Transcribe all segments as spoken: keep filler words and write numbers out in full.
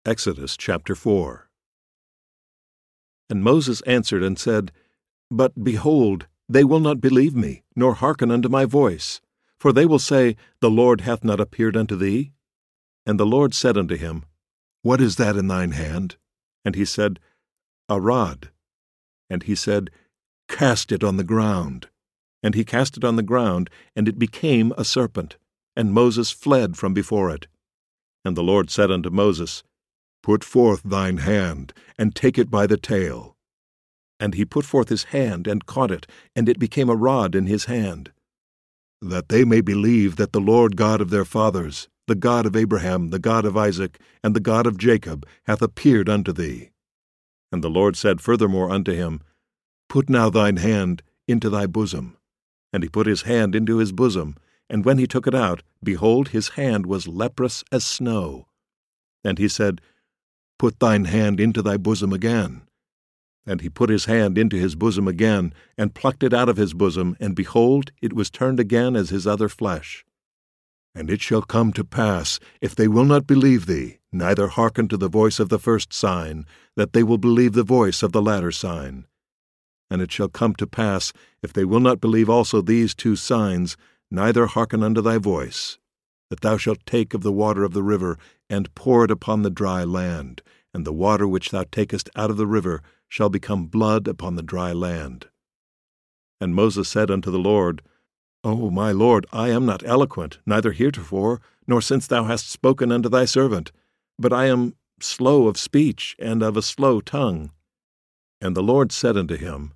Exodus chapter four. And Moses answered and said, But behold, they will not believe me, nor hearken unto my voice. For they will say, The Lord hath not appeared unto thee. And the Lord said unto him, What is that in thine hand? And he said, A rod. And he said, Cast it on the ground. And he cast it on the ground, and it became a serpent. And Moses fled from before it. And the Lord said unto Moses, Put forth thine hand, and take it by the tail. And he put forth his hand, and caught it, and it became a rod in his hand. That they may believe that the Lord God of their fathers, the God of Abraham, the God of Isaac, and the God of Jacob, hath appeared unto thee. And the Lord said furthermore unto him, Put now thine hand into thy bosom. And he put his hand into his bosom, and when he took it out, behold, his hand was leprous as snow. And he said, Put thine hand into thy bosom again. And he put his hand into his bosom again, and plucked it out of his bosom, and behold, it was turned again as his other flesh. And it shall come to pass, if they will not believe thee, neither hearken to the voice of the first sign, that they will believe the voice of the latter sign. And it shall come to pass, if they will not believe also these two signs, neither hearken unto thy voice, that thou shalt take of the water of the river, and pour it upon the dry land, and the water which thou takest out of the river shall become blood upon the dry land. And Moses said unto the Lord, O my Lord, I am not eloquent, neither heretofore, nor since thou hast spoken unto thy servant, but I am slow of speech, and of a slow tongue. And the Lord said unto him,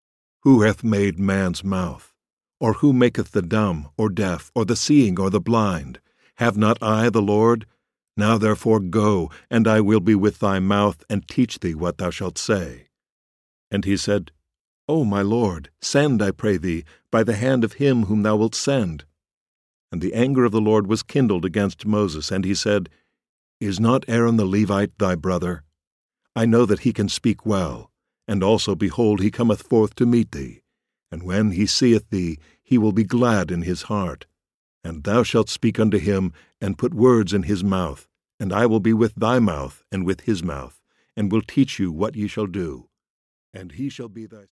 Who hath made man's mouth? Or who maketh the dumb, or deaf, or the seeing, or the blind? Have not I the Lord? Now therefore go, and I will be with thy mouth, and teach thee what thou shalt say. And he said, O my Lord, send, I pray thee, by the hand of him whom thou wilt send. And the anger of the Lord was kindled against Moses, and he said, Is not Aaron the Levite thy brother? I know that he can speak well, and also, behold, he cometh forth to meet thee. And when he seeth thee, he will be glad in his heart. And thou shalt speak unto him, and put words in his mouth, and I will be with thy mouth and with his mouth, and will teach you what ye shall do. And he shall be thy